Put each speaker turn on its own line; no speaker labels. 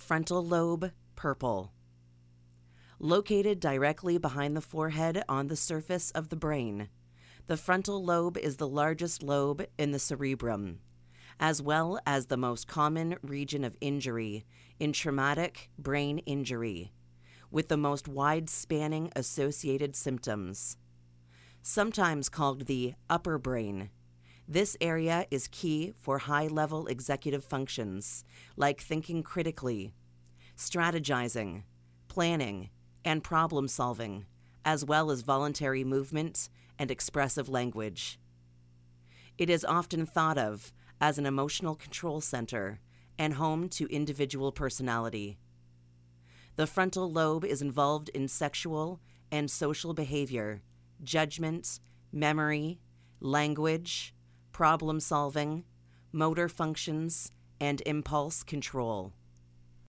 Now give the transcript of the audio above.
Frontal lobe, purple. Located directly behind the forehead on the surface of the brain, the frontal lobe is the largest lobe in the cerebrum, as well as the most common region of injury in traumatic brain injury, with the most wide-spanning associated symptoms. Sometimes called the upper brain, this area is key for high-level executive functions like thinking critically, strategizing, planning, and problem-solving, as well as voluntary movement and expressive language. It is often thought of as an emotional control center and home to individual personality. The frontal lobe is involved in sexual and social behavior, judgment, memory, language, problem-solving, motor functions, and impulse control.